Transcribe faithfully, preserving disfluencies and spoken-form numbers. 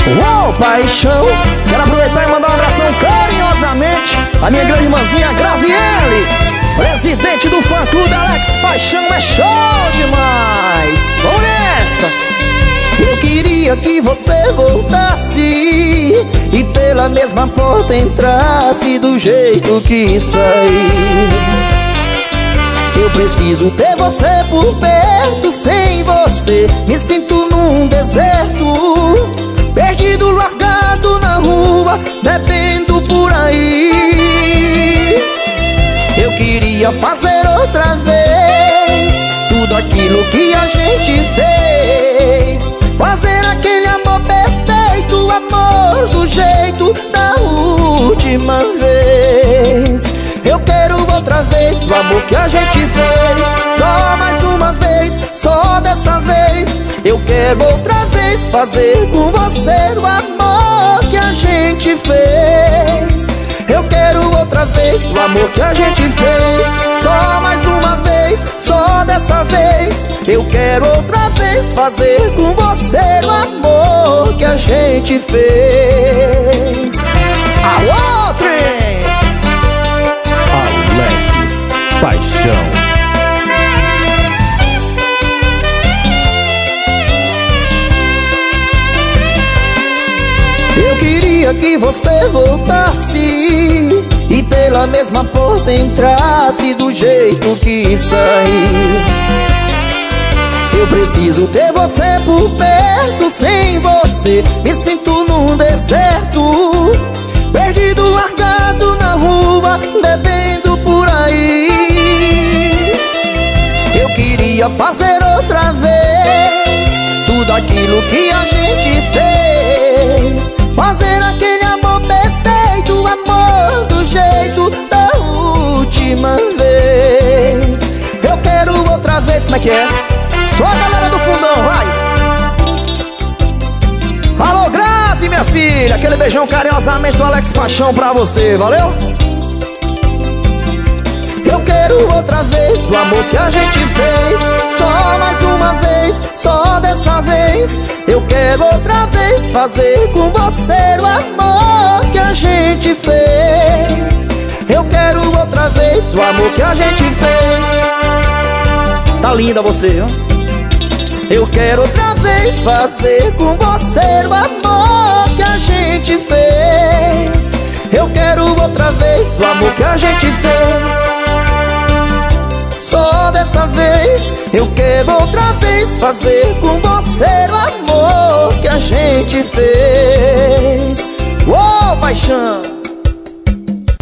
Uou, paixão. Quero aproveitar e mandar um abração carinhosamente a minha grande irmãzinha Graziele, presidente do fã-clube Alex Paixão. É show demais. Vamos nessa. Eu queria que você voltasse e pela mesma porta entrasse do jeito que saí. Eu preciso ter você por perto, sem você me sinto num deserto, perdido, largado na rua, bebendo por aí. Eu queria fazer outra vez tudo aquilo que a gente fez, fazer aquele amor perfeito, amor do jeito da última vez. Eu quero outra vez o amor que a gente fez, só mais uma vez, só dessa vez. Eu quero outra vez fazer com você o amor que a gente fez. Eu quero outra vez o amor que a gente fez, só mais uma vez, só dessa vez. Eu quero outra vez fazer com você o amor que a gente fez. Alô, trem! Alex Paixão. Eu queria que você voltasse e pela mesma porta entrasse do jeito que saí. Eu preciso ter você por perto, sem você me sinto num deserto, perdido, largado na rua, bebendo por aí. Eu queria fazer outra vez tudo aquilo que a gente fez, fazer aquele amor perfeito, amor do jeito da última vez. Eu quero outra vez, como é que é? Só a galera do fundão, vai! Alô, Grazi, minha filha, aquele beijão carinhosamente do Alex Paixão pra você, valeu? Eu quero outra vez o amor que a gente fez, só mais uma vez, só dessa vez. Eu quero outra vez fazer com você o amor que a gente fez. Eu quero outra vez o amor que a gente fez. Tá linda você, viu? Eu quero outra vez fazer com você o amor que a gente fez. Eu quero outra vez o amor que a gente fez, só dessa vez. Eu quero outra vez fazer com você o amor que a gente fez. Uou, paixão!